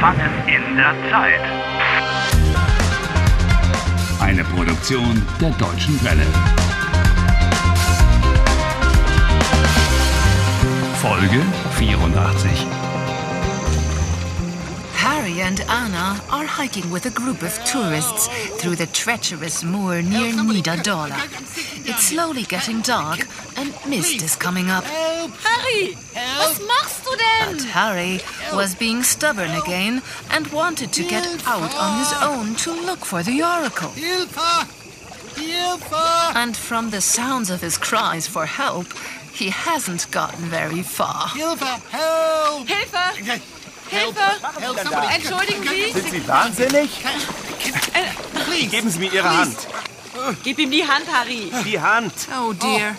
Gefangen in der Zeit. Eine Produktion der Deutschen Welle. Folge 84. Harry and Anna are hiking with a group of tourists through the treacherous moor near Niederdola. It's slowly getting dark and mist is coming up. Harry, was machst du denn? But Harry was being stubborn again and wanted to get out on his own to look for the oracle. Hilfe! Hilfe! And from the sounds of his cries for help, he hasn't gotten very far. Hilfe! Help! Hilfe! Hilfe! Entschuldigen Sie? Sind Sie wahnsinnig? Geben Sie mir Ihre Hand. Gib ihm die Hand, Harry. Die Hand. Oh dear.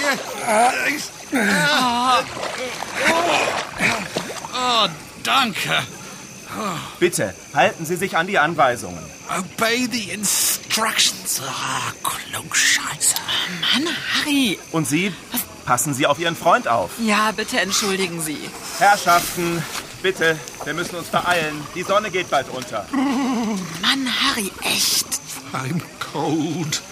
Oh, danke. Bitte, halten Sie sich an die Anweisungen. Obey the instructions. Ah, Klugscheiße. Mann, Harry. Und Sie, passen Sie auf Ihren Freund auf. Ja, bitte entschuldigen Sie. Herrschaften, bitte, wir müssen uns beeilen. Die Sonne geht bald unter. Mann, Harry, echt. I'm cold.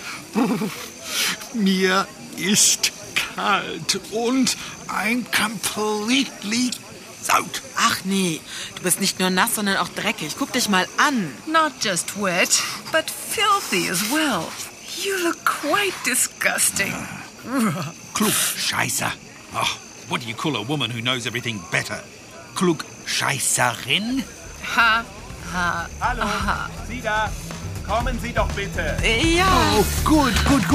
Mir ist kalt und I'm completely out. Ach nee, du bist nicht nur nass, sondern auch dreckig. Guck dich mal an. Not just wet, but filthy as well. You look quite disgusting. Klugscheiße. Oh, what do you call a woman who knows everything better? Klugscheißerin? Ha. Hallo, Sie da, kommen Sie doch bitte. Ja. Oh, gut.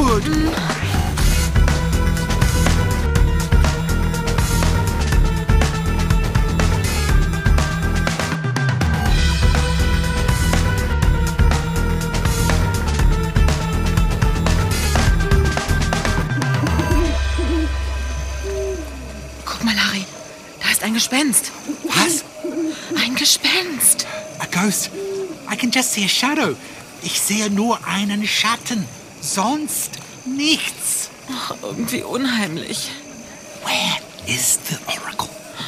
Guck mal, Harry. Da ist ein Gespenst. Was? Ein Gespenst. A ghost? I can just see a shadow. Ich sehe nur einen Schatten. Sonst nichts. Ach, irgendwie unheimlich. Where is the oracle?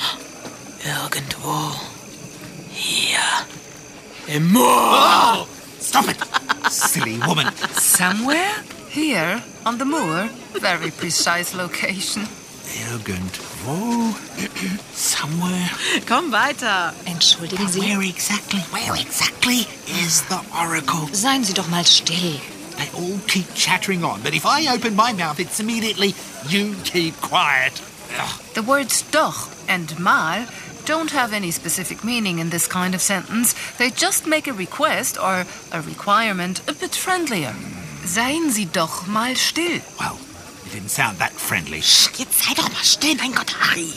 Irgendwo. Hier. Im Moor. Oh, stop it, silly woman. Somewhere? Here, on the moor. Very precise location. Irgendwo. Somewhere. Komm weiter. Entschuldigen Sie, Where exactly is the oracle? seien Sie doch mal still. They all keep chattering on, but if I open my mouth, it's immediately, you keep quiet. Ugh. The words doch and mal don't have any specific meaning in this kind of sentence. They just make a request or a requirement a bit friendlier. Seien Sie doch mal still. Well, it didn't sound that friendly. Jetzt sei doch mal still, mein Gott, Harry.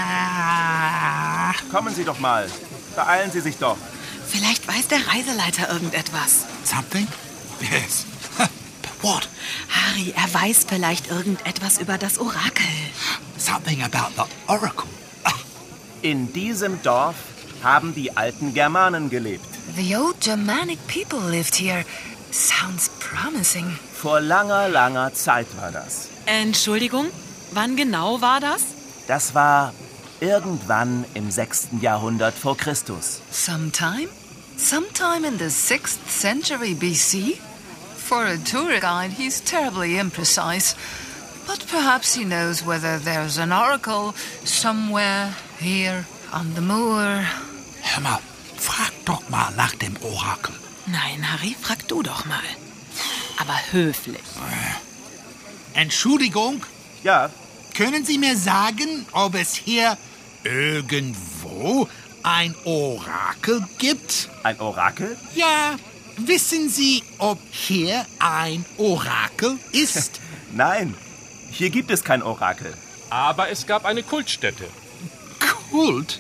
Ja. Kommen Sie doch mal. Beeilen Sie sich doch. Vielleicht weiß der Reiseleiter irgendetwas. Something? Yes. But what? Harry, er weiß vielleicht irgendetwas über das Orakel. Something about the oracle. In diesem Dorf haben die alten Germanen gelebt. The old Germanic people lived here. Sounds promising. Vor langer Zeit war das. Entschuldigung, wann genau war das? Das war irgendwann im 6. Jahrhundert vor Christus. Sometime in the 6th century BC? For a tour guide, he's terribly imprecise. But perhaps he knows whether there's an oracle somewhere here on the moor. Hör mal, frag doch mal nach dem Orakel. Nein, Harry, frag du doch mal. Aber höflich. Entschuldigung, Ja, können Sie mir sagen, ob es hier irgendwo ein Orakel gibt? ein Orakel? Ja, wissen Sie, ob hier ein Orakel ist? Nein, hier gibt es kein Orakel. Aber es gab eine Kultstätte. Kult?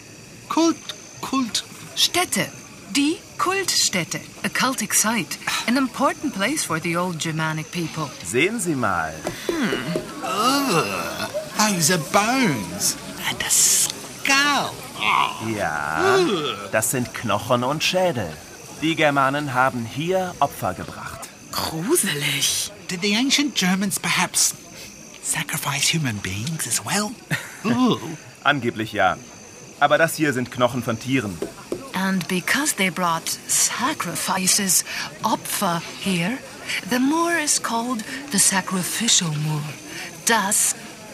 Stätte. Die Kultstätte. A cultic site. An important place for the old Germanic people. Sehen Sie mal. Those are bones. And a skull. Ja, das sind Knochen und Schädel. Die Germanen haben hier Opfer gebracht. Gruselig. Did the ancient Germans perhaps sacrifice human beings as well? Ooh. Angeblich ja. Aber das hier sind Knochen von Tieren. And because they brought sacrifices, Opfer, here, the moor is called the sacrificial moor. Das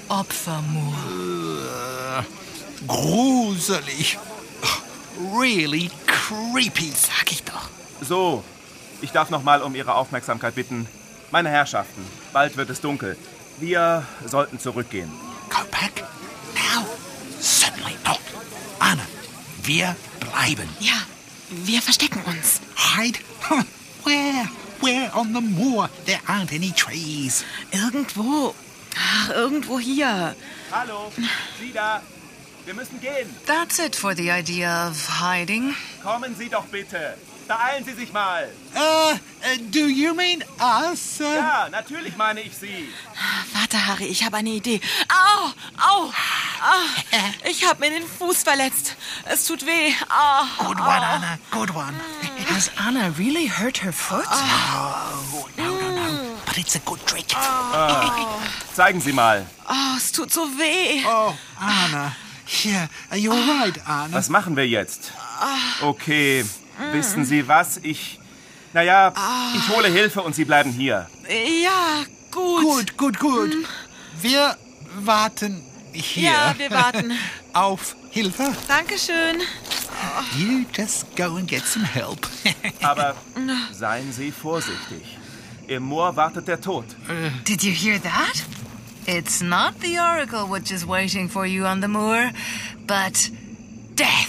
Opfermoor. Gruselig. Really creepy. Sag ich doch. So, ich darf noch mal um Ihre Aufmerksamkeit bitten. Meine Herrschaften, bald wird es dunkel. Wir sollten zurückgehen. Go back? Now? Certainly not. Anna, wir bleiben. Ja, wir verstecken uns. Hide? Where? Where on the moor? There aren't any trees. Irgendwo. Ach, irgendwo hier. Hallo, Sie da. Wir müssen gehen. That's it for the idea of hiding. Kommen Sie doch bitte. Beeilen Sie sich mal. Do you mean us? Ja, natürlich meine ich Sie. Warte, Harry, ich habe eine Idee. Au! Au! Ich habe mir den Fuß verletzt. Es tut weh. Good one, Anna. Good one. Has Anna really hurt her foot? Oh, no. But it's a good trick. Zeigen Sie mal. Oh, es tut so weh. Oh, Anna. Yeah, you're right, Anna. Was machen wir jetzt? Okay, wissen Sie was? Naja, ich hole Hilfe und Sie bleiben hier. Ja, gut. Good. Wir warten hier. Ja, wir warten. Auf Hilfe. Dankeschön. You just go and get some help. Aber seien Sie vorsichtig. Im Moor wartet der Tod. Did you hear that? It's not the Oracle which is waiting for you on the moor, but death.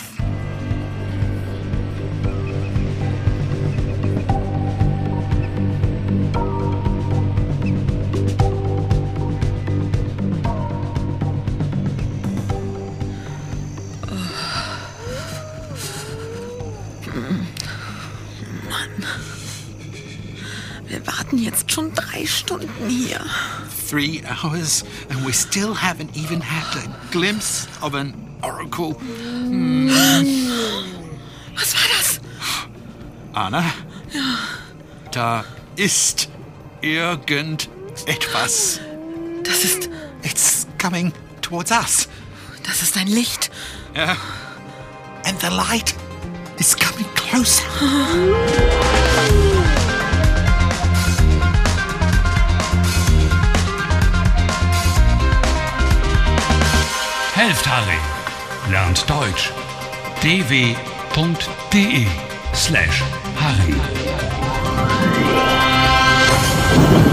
Wir warten jetzt schon 3 Stunden hier. 3 hours and we still haven't even had a glimpse of an oracle. Was war das? Anna? Ja. Da ist irgendetwas. Das ist It's coming towards us. ein Licht. Yeah. And the light is coming closer. Helft Harry. Lernt Deutsch. dw.de/Harry.